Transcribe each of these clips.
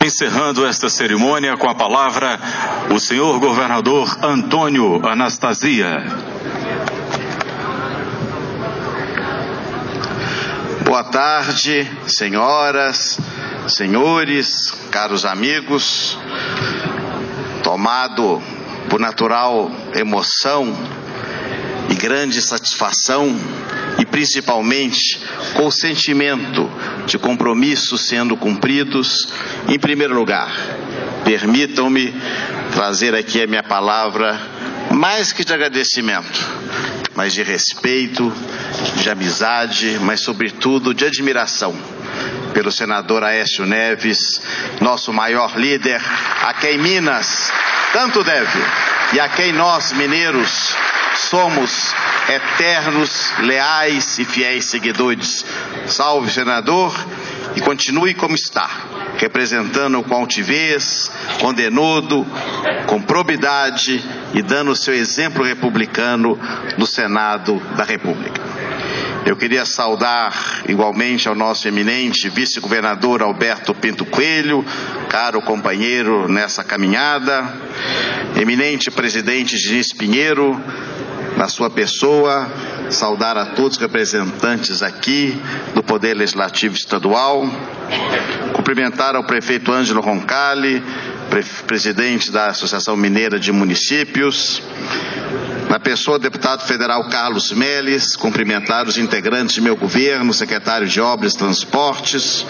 Encerrando esta cerimônia com a palavra, o senhor governador Antônio Anastasia. Boa tarde, senhoras, senhores, caros amigos. Tomado por natural emoção e grande satisfação, e principalmente com o sentimento de compromissos sendo cumpridos, em primeiro lugar, permitam-me trazer aqui a minha palavra, mais que de agradecimento, mas de respeito, de amizade, mas sobretudo de admiração pelo senador Aécio Neves, nosso maior líder, a quem Minas tanto deve e a quem nós, mineiros, somos eternos, leais e fiéis seguidores. Salve, senador, e continue como está, representando com altivez, com denodo, com probidade e dando o seu exemplo republicano no Senado da República. Eu queria saudar igualmente ao nosso eminente vice-governador Alberto Pinto Coelho, caro companheiro nessa caminhada, eminente presidente Diniz Pinheiro, na sua pessoa, saudar a todos os representantes aqui do Poder Legislativo Estadual, cumprimentar ao prefeito Ângelo Roncalli, presidente da Associação Mineira de Municípios, na pessoa do deputado federal Carlos Melles, cumprimentar os integrantes de meu governo, secretário de Obras e Transportes,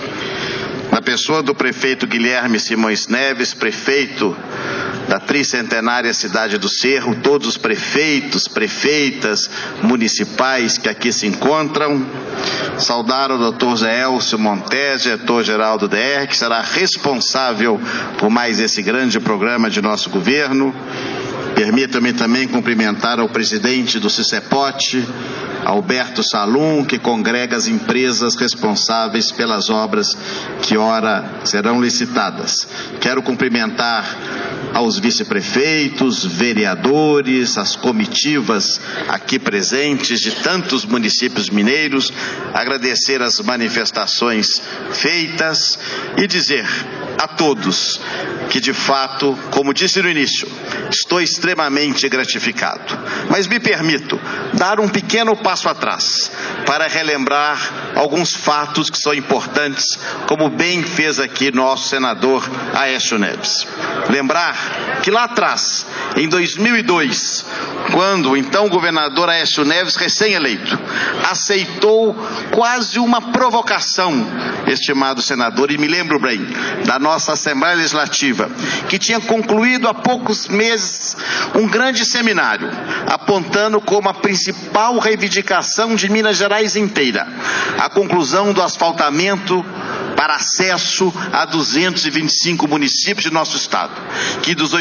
na pessoa do prefeito Guilherme Simões Neves, prefeito da tricentenária cidade do Cerro, todos os prefeitos, prefeitas municipais que aqui se encontram, saudar o Dr. Zé Elcio Montes, diretor-geral do DR, que será responsável por mais esse grande programa de nosso governo. Permita-me também cumprimentar ao presidente do CICEPOT, Alberto Salum, que congrega as empresas responsáveis pelas obras que ora serão licitadas. Quero cumprimentar aos vice-prefeitos, vereadores, as comitivas aqui presentes de tantos municípios mineiros, agradecer as manifestações feitas e dizer a todos que, de fato, como disse no início, estou extremamente gratificado. Mas me permito dar um pequeno passo atrás para relembrar alguns fatos que são importantes, como bem fez aqui nosso senador Aécio Neves. Lembrar que lá atrás, em 2002, quando o então governador Aécio Neves, recém-eleito, aceitou quase uma provocação, estimado senador, e me lembro bem, da nossa Assembleia Legislativa, que tinha concluído há poucos meses um grande seminário, apontando como a principal reivindicação de Minas Gerais inteira a conclusão do asfaltamento para acesso a 225 municípios de nosso estado, que dos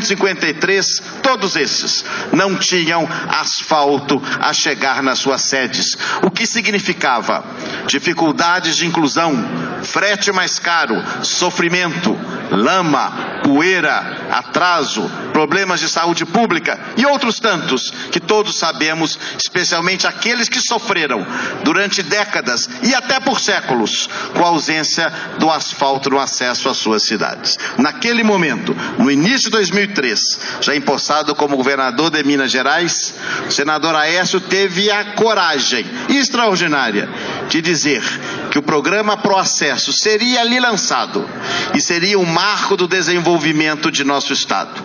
853, todos esses não tinham asfalto a chegar nas suas sedes, o que significava dificuldades de inclusão, frete mais caro, sofrimento, lama, poeira, atraso, problemas de saúde pública e outros tantos que todos sabemos, especialmente aqueles que sofreram durante décadas e até por séculos com a ausência do asfalto no acesso às suas cidades. Naquele momento, no início de 2003, já empossado como governador de Minas Gerais, o senador Aécio teve a coragem extraordinária de dizer que o programa Pro Acesso seria ali lançado e seria um marco do desenvolvimento de nosso estado.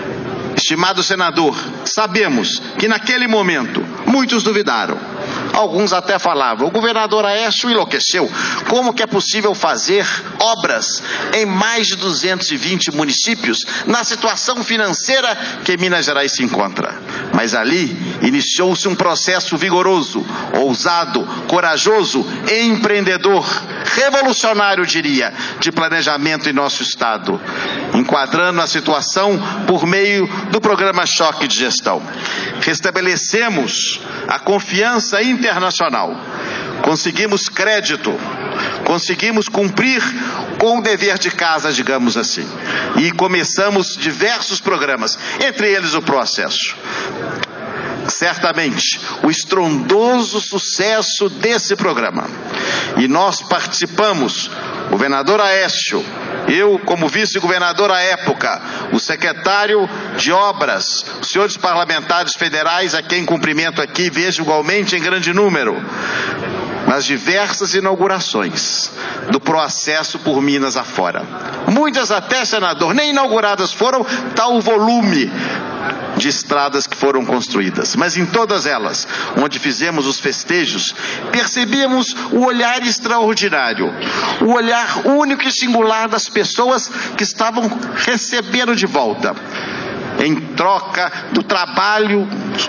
Estimado senador, sabemos que naquele momento muitos duvidaram. Alguns até falavam, o governador Aécio enlouqueceu. Como que é possível fazer obras em mais de 220 municípios na situação financeira que Minas Gerais se encontra? Mas ali iniciou-se um processo vigoroso, ousado, corajoso, empreendedor, revolucionário, diria, de planejamento em nosso estado, enquadrando a situação por meio do programa Choque de Gestão. Restabelecemos a confiança internacional, conseguimos crédito, conseguimos cumprir com o dever de casa, digamos assim, e começamos diversos programas, entre eles o Pro Acesso. Certamente, o estrondoso sucesso desse programa E nós participamos, governador Aécio, eu como vice-governador à época, o secretário de obras, os senhores parlamentares federais, a quem cumprimento aqui, vejo igualmente em grande número, nas diversas inaugurações do processo por Minas afora. Muitas até, senador, nem inauguradas foram, tal o volume de estradas que foram construídas. Mas em todas elas, onde fizemos os festejos, percebíamos o olhar extraordinário, o olhar único e singular das pessoas que estavam recebendo de volta, em troca do trabalho,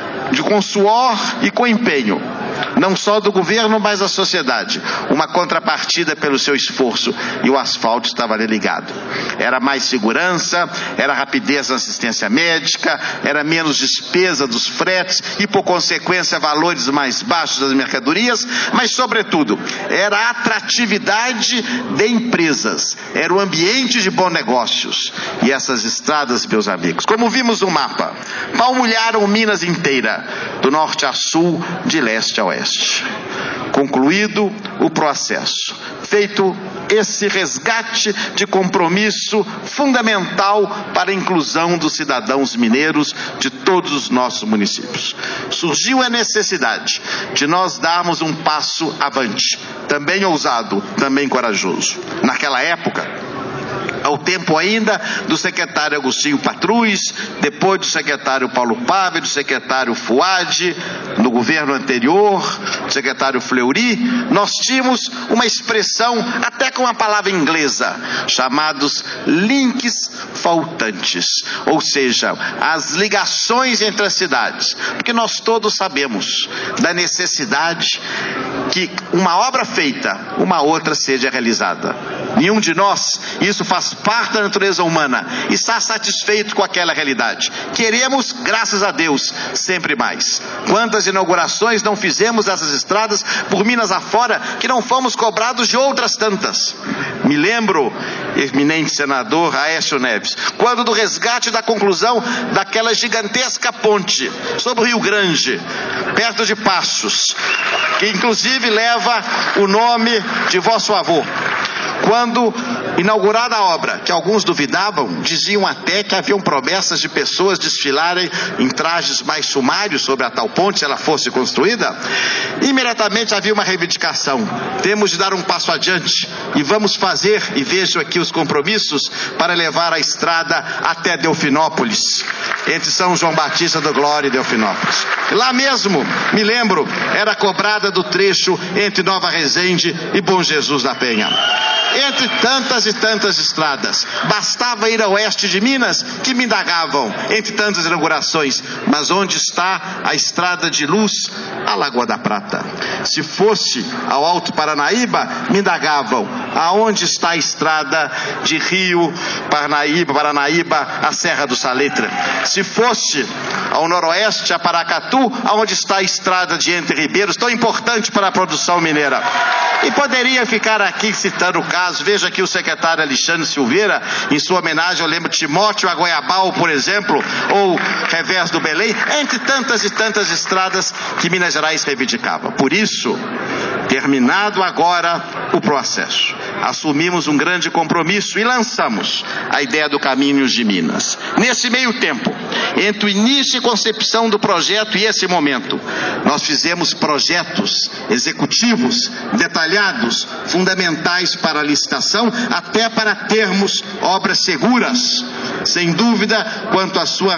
com suor e com empenho, não só do governo, mas da sociedade, uma contrapartida pelo seu esforço, e o asfalto estava ali ligado. Era mais segurança, era rapidez na assistência médica, era menos despesa dos fretes e, por consequência, valores mais baixos das mercadorias, mas, sobretudo, era a atratividade de empresas, era o ambiente de bons negócios. E essas estradas, meus amigos, como vimos no mapa, palmilharam Minas inteira, do norte a sul, de leste a oeste. Concluído o processo, feito esse resgate de compromisso fundamental para a inclusão dos cidadãos mineiros de todos os nossos municípios, surgiu a necessidade de nós darmos um passo avante, também ousado, também corajoso. Naquela época, ao tempo ainda do secretário Agostinho Patrus, depois do secretário Paulo Pávio, do secretário Fuad, no governo anterior, do secretário Fleury, nós tínhamos uma expressão, até com uma palavra inglesa, chamados links faltantes, ou seja, as ligações entre as cidades, porque nós todos sabemos da necessidade que uma obra feita, uma outra seja realizada. Nenhum de nós, isso faz parte da natureza humana, está satisfeito com aquela realidade. Queremos, graças a Deus, sempre mais. Quantas inaugurações não fizemos dessas estradas por Minas afora, que não fomos cobrados de outras tantas. Me lembro, eminente senador Aécio Neves, quando do resgate da conclusão daquela gigantesca ponte sobre o Rio Grande, perto de Passos, que inclusive leva o nome de vosso avô. Quando inaugurada a obra, que alguns duvidavam, diziam até que haviam promessas de pessoas desfilarem em trajes mais sumários sobre a tal ponte, se ela fosse construída, imediatamente havia uma reivindicação. Temos de dar um passo adiante e vamos fazer, e vejo aqui os compromissos, para levar a estrada até Delfinópolis, entre São João Batista do Glória e Delfinópolis. Lá mesmo, me lembro, era cobrada do trecho entre Nova Resende e Bom Jesus da Penha. Entre tantas e tantas estradas, bastava ir a oeste de Minas, que me indagavam, entre tantas inaugurações, mas onde está a estrada de luz à Lagoa da Prata? Se fosse ao Alto Paranaíba, me indagavam, aonde está a estrada de Rio, Paranaíba, à Serra do Salitre? Se fosse ao noroeste, a Paracatu, aonde está a estrada de Entre Ribeiros, tão importante para a produção mineira? E poderia ficar aqui citando o caso. Veja aqui o secretário Alexandre Silveira, em sua homenagem, eu lembro Timóteo a Goiabal, por exemplo, ou Revés do Belém, entre tantas e tantas estradas que Minas Gerais reivindicava. Por isso, terminado agora o processo, assumimos um grande compromisso e lançamos a ideia do Caminhos de Minas. Nesse meio tempo, entre o início e concepção do projeto e esse momento, nós fizemos projetos executivos detalhados, fundamentais para a licitação, até para termos obras seguras, sem dúvida, quanto à sua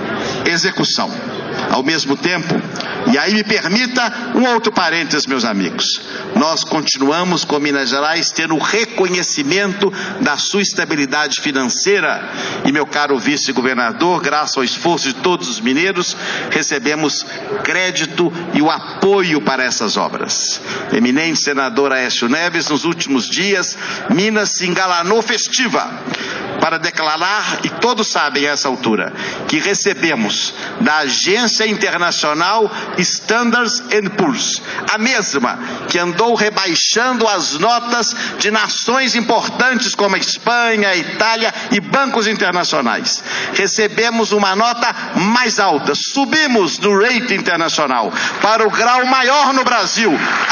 execução. Ao mesmo tempo, e aí me permita um outro parênteses, meus amigos, nós continuamos com Minas Gerais tendo o reconhecimento da sua estabilidade financeira, e meu caro vice-governador, graças ao esforço de todos os mineiros, recebemos crédito e o apoio para essas obras. Eminente senador Aécio Neves, nos últimos dias, Minas se engalanou festiva para declarar, e todos sabem a essa altura, que recebemos da Agência Internacional Standard & Poor's, a mesma que andou rebaixando as notas de nações importantes como a Espanha, a Itália e bancos internacionais. Recebemos uma nota mais alta, subimos no rating internacional para o grau maior no Brasil,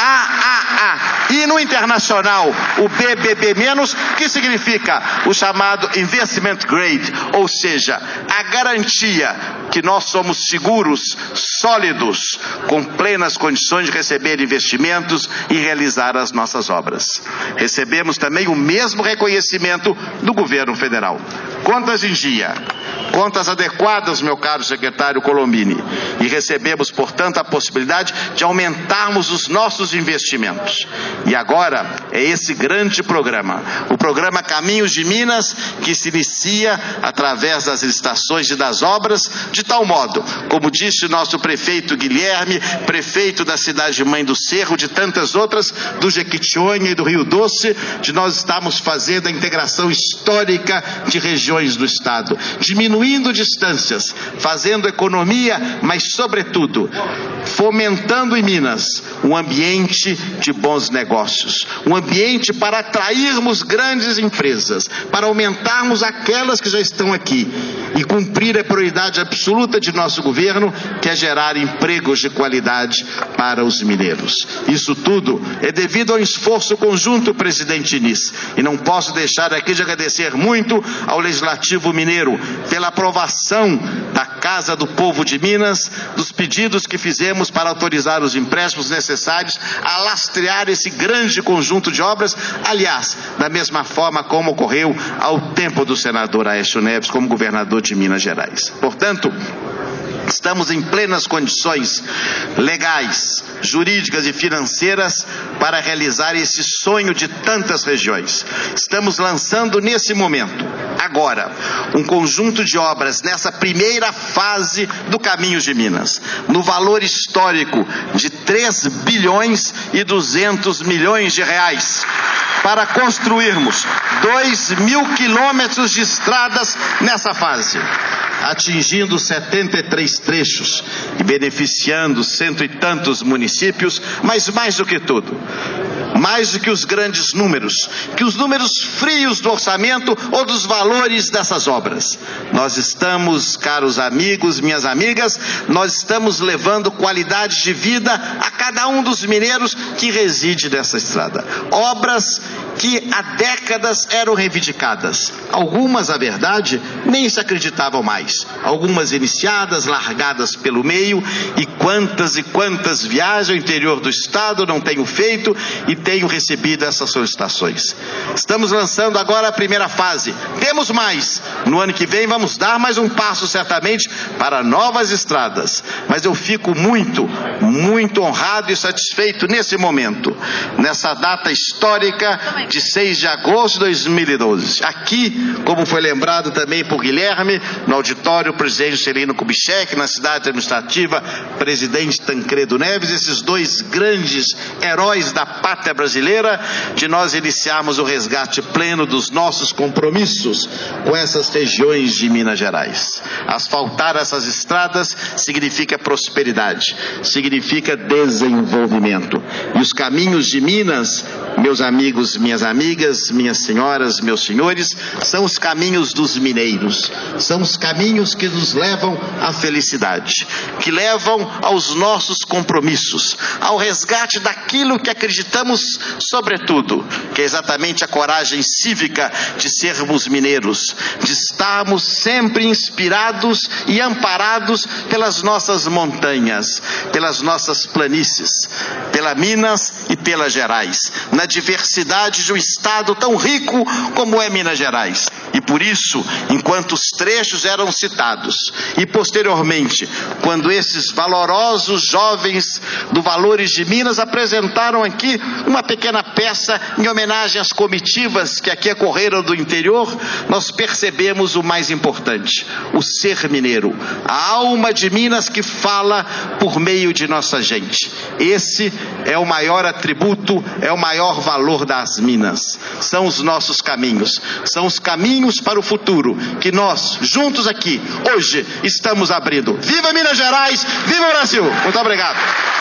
AAA, e no internacional o BBB-, que significa o chamado Investment Grade, ou seja, a garantia que nós somos seguros, sólidos, com plenas condições de receber investimentos e realizar as nossas obras. Recebemos também o mesmo reconhecimento do governo federal. Contas em dia, contas adequadas, meu caro secretário Colombini, e recebemos, portanto, a possibilidade de aumentarmos os nossos investimentos. E agora é esse grande programa, o programa Caminhos de Minas, que se inicia através das licitações e das obras, de tal modo, como disse o nosso prefeito Guilherme, prefeito da cidade mãe do Cerro, de tantas outras, do Jequitinhonha e do Rio Doce, de nós estamos fazendo a integração histórica de regiões do estado, diminuindo distâncias, fazendo economia, mas sobretudo fomentando em Minas um ambiente de bons negócios, um ambiente para atrairmos grandes empresas, para aumentarmos aquelas que já estão aqui e cumprir a prioridade absoluta de nosso governo, que é gerar empregos de qualidade para os mineiros. Isso tudo é devido ao esforço conjunto, presidente Inês, e não posso deixar aqui de agradecer muito ao Legislativo Mineiro pela aprovação da Casa do Povo de Minas, dos pedidos que fizemos para autorizar os empréstimos necessários a lastrear esse grande conjunto de obras, aliás, da mesma forma como ocorreu ao tempo do senador Aécio Neves como governador de Minas Gerais. Portanto, estamos em plenas condições legais, jurídicas e financeiras para realizar esse sonho de tantas regiões. Estamos lançando nesse momento, agora, um conjunto de obras nessa primeira fase do Caminhos de Minas, no valor histórico de 3 bilhões e 200 milhões de reais, para construirmos 2.000 quilômetros de estradas nessa fase, atingindo 73 trechos e beneficiando 100 e tantos municípios, mas mais do que tudo, mais do que os grandes números, que os números frios do orçamento ou dos valores dessas obras, nós estamos, caros amigos, minhas amigas, nós estamos levando qualidade de vida a cada um dos mineiros que reside nessa estrada. Obras que há décadas eram reivindicadas. Algumas, a verdade, nem se acreditavam mais. Algumas iniciadas, largadas pelo meio, e quantas viagens ao interior do estado não tenho feito e tenho recebido essas solicitações. Estamos lançando agora a primeira fase. Temos mais. No ano que vem vamos dar mais um passo, certamente, para novas estradas. Mas eu fico muito honrado e satisfeito nesse momento, nessa data histórica de 6 de agosto de 2012. Aqui, como foi lembrado também por Guilherme, no auditório, o presidente Celino Kubitschek, na cidade administrativa, presidente Tancredo Neves, esses dois grandes heróis da pátria brasileira, de nós iniciarmos o resgate pleno dos nossos compromissos com essas regiões de Minas Gerais. Asfaltar essas estradas significa prosperidade, significa desenvolvimento. E os caminhos de Minas, meus amigos, minhas amigas, minhas senhoras, meus senhores, são os caminhos dos mineiros, são os caminhos que nos levam à felicidade, que levam aos nossos compromissos, ao resgate daquilo que acreditamos, sobretudo, que é exatamente a coragem cívica de sermos mineiros, de estarmos sempre inspirados e amparados pelas nossas montanhas, pelas nossas planícies, pela Minas e pelas Gerais, na diversidade de um estado tão rico como é Minas Gerais. E por isso, enquanto os trechos eram citados, e posteriormente, quando esses valorosos jovens do Valores de Minas apresentaram aqui uma pequena peça em homenagem às comitivas que aqui ocorreram do interior, nós percebemos o mais importante, o ser mineiro, a alma de Minas que fala por meio de nossa gente. Esse é o maior atributo, é o maior valor das Minas. São os nossos caminhos, são os caminhos caminhos para o futuro que nós, juntos aqui, hoje, estamos abrindo. Viva Minas Gerais, viva o Brasil! Muito obrigado.